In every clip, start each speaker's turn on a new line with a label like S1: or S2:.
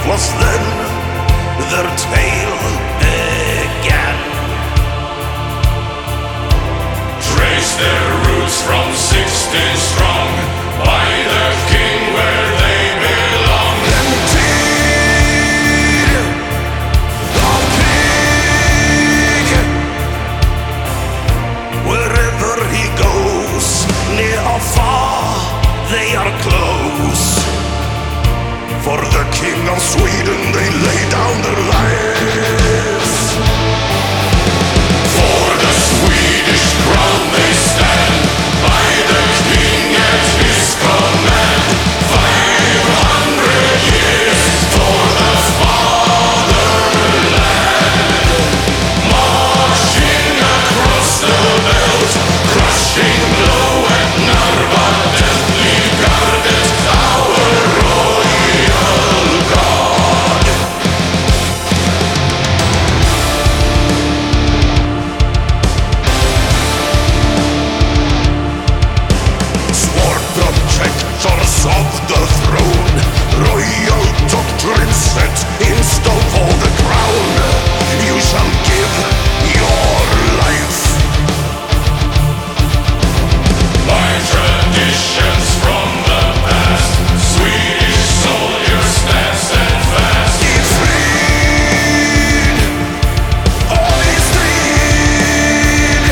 S1: 'twas then their tale began.
S2: Trace their roots from 16 strong, by the king where they belong.
S1: Indeed, our king, wherever he goes, near or far, they are close. For the king of Sweden they lay down their lives.
S2: For the Swedish crown they stand, by the king at his command. 500 years for the fatherland, marching across the belt, crushing blow at Narva, deathly guarded our royal god.
S1: Sword protectors of the throne, royal doctrine set in stone for the crown. You shall give your life.
S2: By traditions from the past, Swedish soldiers stand steadfast.
S1: Ye freed, all is freed.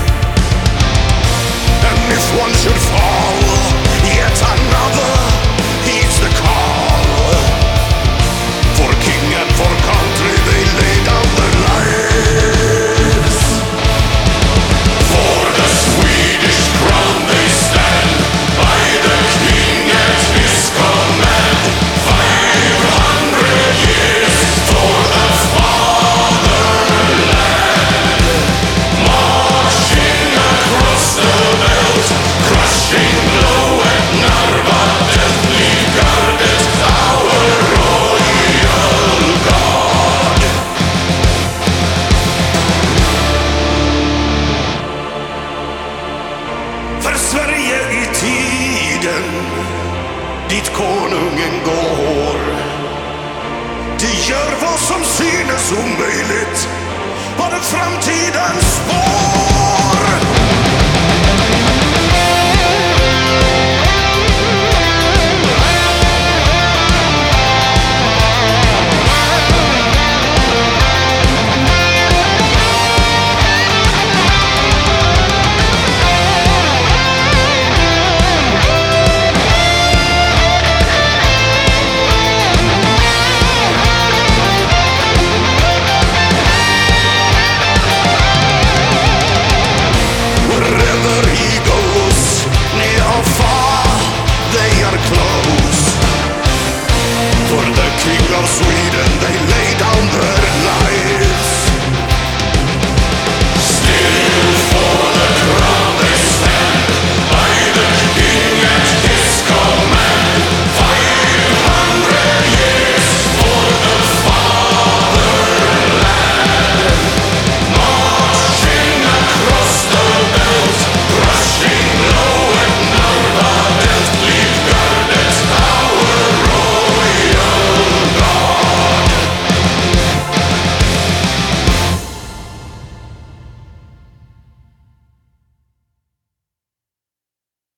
S1: And if one should fall, yet another heeds the call. For king and for country they lay down their lives.
S2: For the Swedish crown they stand, by the king at his command. 500 years for the fatherland, marching across the belt, crushing blow at Narva, deathly guarded our royal god.
S1: För Sverige i tiden dit konungen går. De gör vad som synes omöjligt, bara framtidens spår.